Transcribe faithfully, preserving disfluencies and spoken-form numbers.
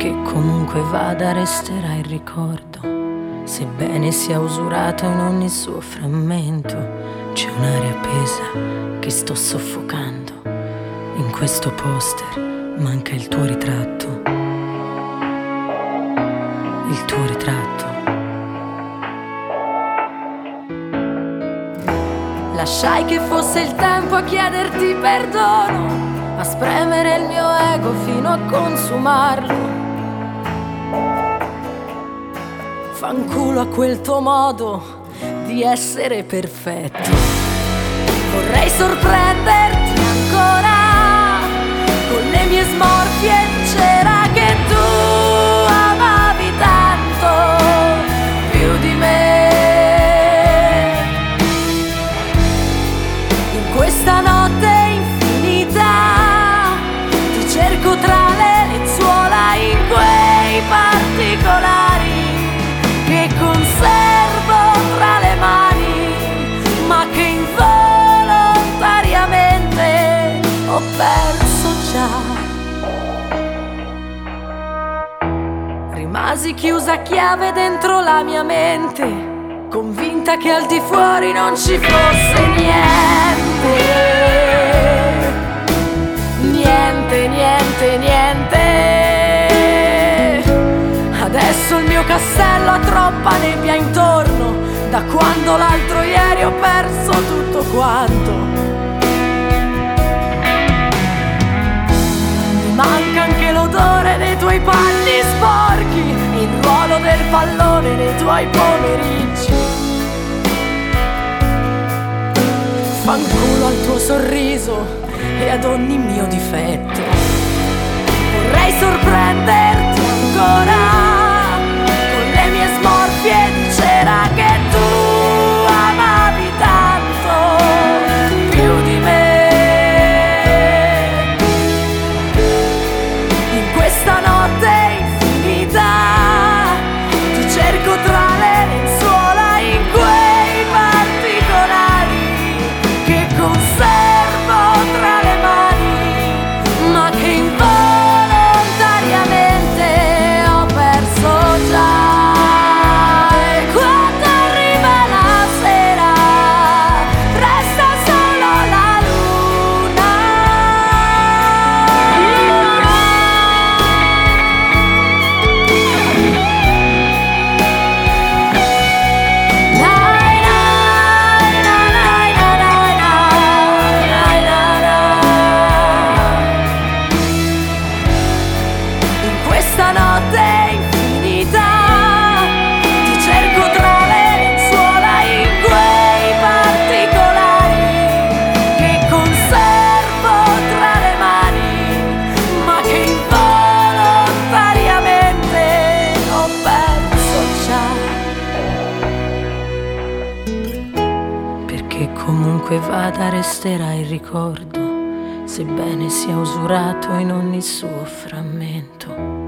perché comunque vada resterà il ricordo, sebbene sia usurato in ogni suo frammento. C'è un'aria appesa che sto soffocando, in questo poster manca il tuo ritratto, il tuo ritratto. Lasciai che fosse il tempo a chiederti perdono, a spremere il mio ego fino a consumarlo. Fanculo a quel tuo modo di essere perfetto. Vorrei sorprenderti ancora con le mie smorfie di cera che tu amavi tanto più di me. In questa notte infinita ti cerco tra le lenzuola, in quei particolari che conservo tra le mani, ma che involontariamente ho perso già. Rimasi chiusa a chiave dentro la mia mente, convinta che al di fuori non ci fosse niente. Niente, niente, niente. Adesso il mio castello ha troppa nebbia intorno, da quando l'altro ieri ho perso tutto quanto. Mi manca anche l'odore dei tuoi panni sporchi, il ruolo del pallone nei tuoi pomeriggi. Fanculo al tuo sorriso e ad ogni mio difetto. Vorrei sorprenderti ancora con le mie smorfie di cera che tu amavi tanto più di me. In questa notte infinita ti cerco tra le lenzuola, in quei particolari che conservo tra le mani, ma che involontariamente ho perso già. E quando arriva la sera resta solo la luna. Nai, nai, nai, nai, nai, nai, nai, nai. In questa notte infinita ti cerco tra le lenzuola, in quei particolari che conservo tra le mani, ma che involontariamente ho perso già. Perché comunque vada resterà il ricordo, sebbene sia usurato in ogni suo frammento.